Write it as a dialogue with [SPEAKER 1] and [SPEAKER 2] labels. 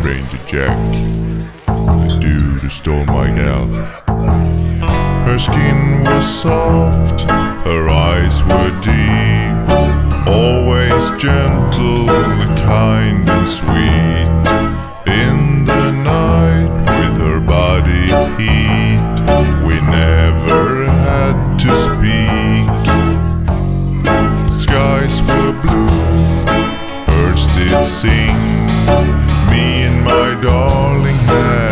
[SPEAKER 1] Ranger Jack. The dude who stole my gal. Her skin was soft, her eyes were deep, always gentle, kind and sweet. In the night with her body heat, we never had to speak. Skies were blue, birds did sing, me and my darling had